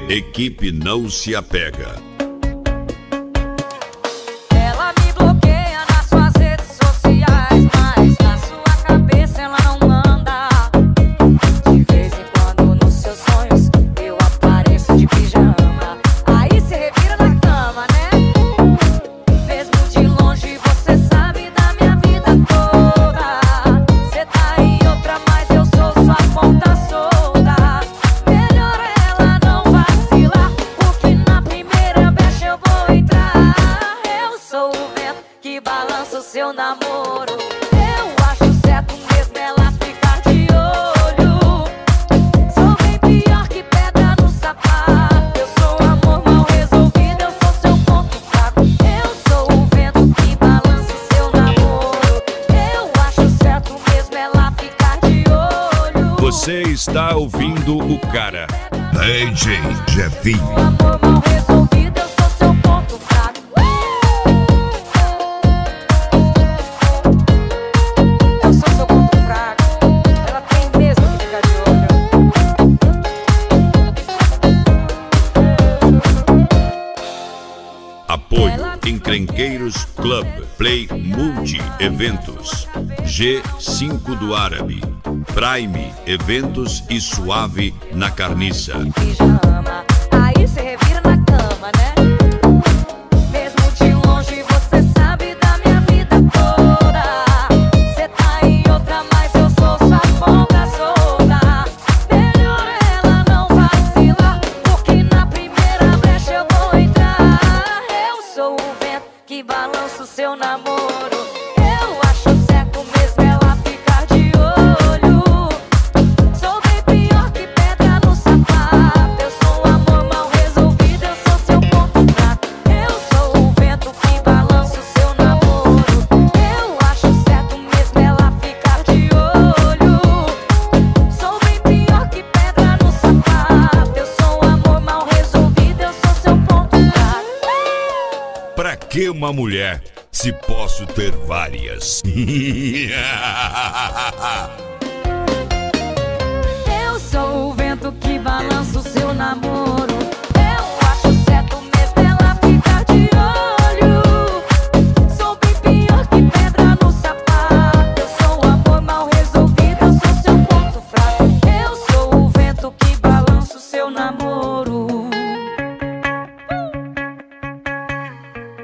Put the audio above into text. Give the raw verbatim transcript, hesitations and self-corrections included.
Equipe Não Se Apega. Ela me bloqueia nas suas redes sociais, mas na sua cabeça ela não anda. De vez em quando nos seus sonhos eu apareço de pijama. Aí cê revira na cama, né? Mesmo de longe você sabe da minha vida toda. Cê tá em outra, mas eu sou sua ponta solta. Melhor ela não vacilar, porque na primeira brecha eu vou entrar. Eu sou o vento que balança o seu namoro. Eu acho certo mesmo ela ficar de olho. Sou bem pior que pedra no sapato. Eu sou amor mal resolvido, eu sou seu ponto fraco. Eu sou o vento que balança o seu namoro. Eu acho certo mesmo ela ficar de olho. Você está ouvindo o cara. D J Jefinho. Sou amor mal resolvido, eu sou seu ponto fraco. Eu sou seu ponto fraco. Ela tem mesmo que ficar de olho. Apoio Encrenqueiros Club Play Multi Eventos, G cinco do Árabe, Prime Eventos e Suave na Carniça. Pijama, aí cê revira na cama, né? Mesmo de longe você sabe da minha vida toda. Cê tá em outra, mas eu sou sua ponta solta. Melhor ela não vacilar, porque na primeira brecha eu vou entrar. Eu sou o vento que balança o seu namoro. Eu acho certo mesmo ela ficar de olho. Sou bem pior que pedra no sapato. Eu sou amor mal resolvido, eu sou seu ponto fraco. Eu sou o vento que balança o seu namoro. Eu acho certo mesmo ela ficar de olho. Sou bem pior que pedra no sapato. Eu sou amor mal resolvido, eu sou seu ponto fraco. Pra que uma mulher se posso ter várias?